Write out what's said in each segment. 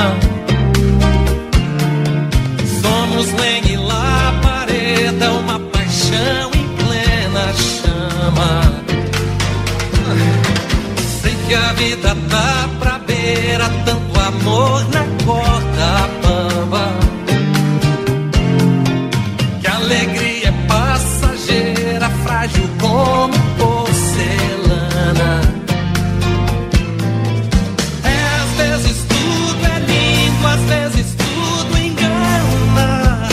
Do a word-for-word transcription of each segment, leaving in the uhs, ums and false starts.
ama. Somos lenha e labareda, uma paixão em plena chama. Sei que a vida tá pra beira, tanto amor na corda bamba. Que a alegria é passageira, frágil como porcelana. É, às vezes tudo é lindo, às vezes tudo engana.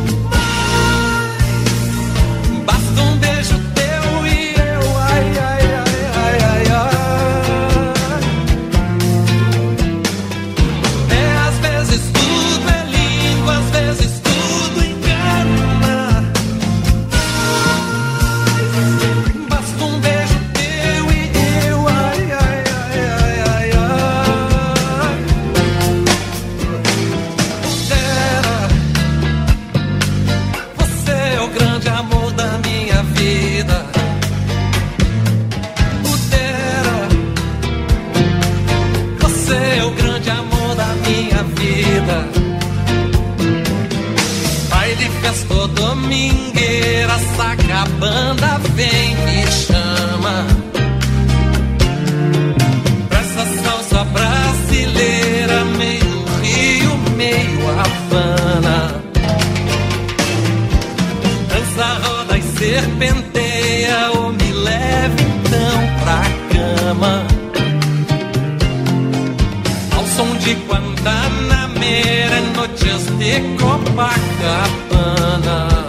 Mas basta um beijo teu e eu, ai, ai, ai, ai, ai, ai. É, às vezes tudo é lindo, às vezes tudo engana. Basta um beijo teu e eu, ai, ai, ai, ai, ai, ai. Pudera, você é o grande amor da minha vida. Pudera, você é o grande amor da minha vida. Baile, festa ou domingueira, saca a banda, vem, me chama. Pra essa salsa brasileira, meio Rio, meio Havana. Dança, roda e serpenteia, ou me leve então pra cama. Ao som de Guantanamera, noites de Copacabana.